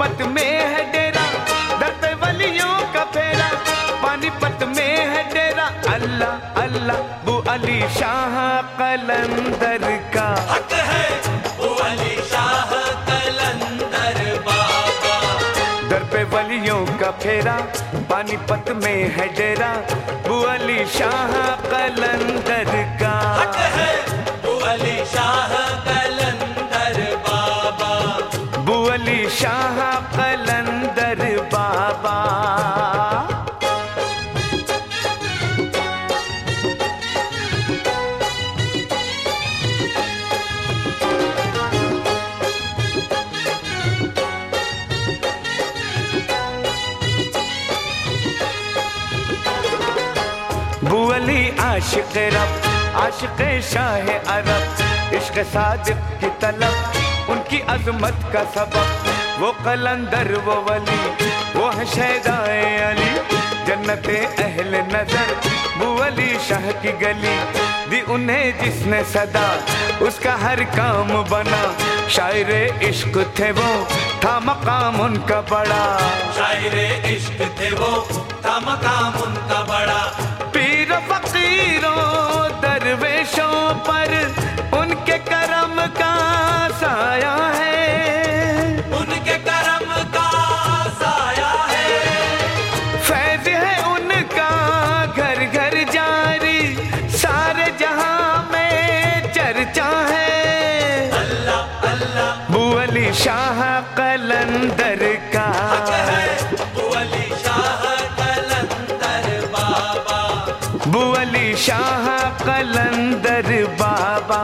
पानीपत में है डेरा, दर पे वलियों का फेरा। पानीपत में है डेरा, अल्लाह अल्लाह बू अली शाह कलंदर का हक है, बू अली शाह कलंदर बाबा। दर पे वलियों का फेरा, पानीपत में है डेरा, बू अली शाह कलंदर का हक है, बू अली शाह कलंदर बाबा। बू अली शाह कलंदर बाबा। बू अली आशिक रब, आशिक शाह अरब, इश्क सादिक की तलब उनकी अजमत का सबब। वो कलंदर वो वली, वो है शहदाए अली, जन्नते अहले नजर बू अली शाह की गली। दी उन्हें जिसने सदा, उसका हर काम बना। शायरे इश्क थे वो, था मकाम उनका बड़ा। शायरे इश्क थे वो, था मकाम उनका बड़ा। पीर फकीरों दरवेशों पर उनके करम का साया है। उनके करम का साया है। फैज है उनका घर घर जारी, सारे जहां में चर्चा है। अल्लाह अल्लाह बू अली शाह कलंदर का हक है, बू अली शाह कलंदर बाबा। बू अली शाह कलंदर बाबा।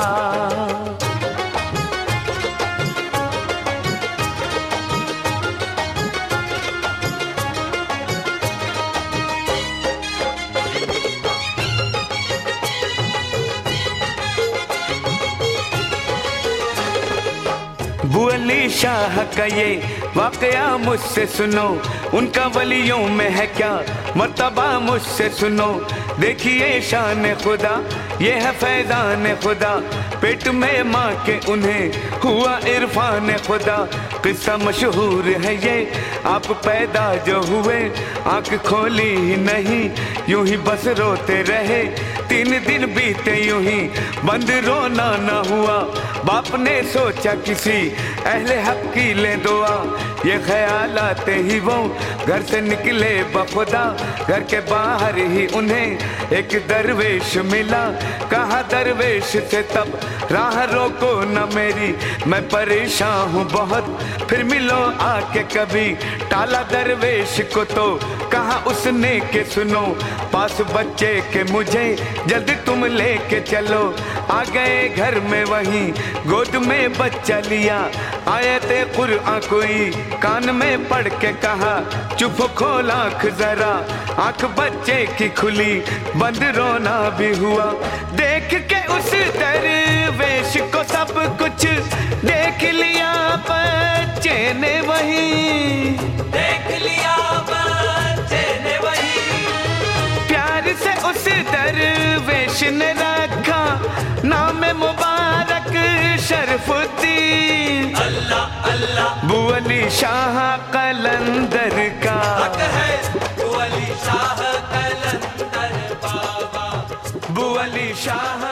बू अली शाह का ये वाकया मुझसे सुनो, उनका वलियों में है क्या मर्तबा मुझसे सुनो। देखिए शान खुदा, ये है फैजान खुदा, पेट में माँ के उन्हें हुआ इरफान खुदा। किस्सा मशहूर है ये, आप पैदा जो हुए आंख खोली ही नहीं, यूं ही बस रोते रहे। 3 दिन बीते यूं ही, बंद रोना न हुआ। बाप ने सोचा किसी अहले हक की ले दुआ, ये ख्याल आते ही वो घर से निकले बखुदा। घर के बाहर ही उन्हें एक दरवेश मिला, कहा दरवेश से तब राह रोको न मेरी, मैं परेशान हूँ बहुत, फिर मिलो आके कभी। टाला दरवेश को तो कहा उसने के सुनो, पास बच्चे के मुझे जल्दी तुम लेके चलो। आ गए घर में वहीं गोद में बच्चा लिया, आयते कुरआन कोई कान में पढ़ के कहा, चुप खोल आँख जरा। आँख बच्चे की खुली, बंद रोना भी हुआ। देख के उस दरवेश को सब कुछ देख लिया बच्चे ने वहीं। देख लिया बच्चे ने वहीं। प्यार से उस दरवेश ने रखा नाम मुबारक शरफुद्दीन। अल्लाह अल्लाह बू अली शाह कलंदर का हक है, बू अली शाह कलंदर बाबा। बू अली शाह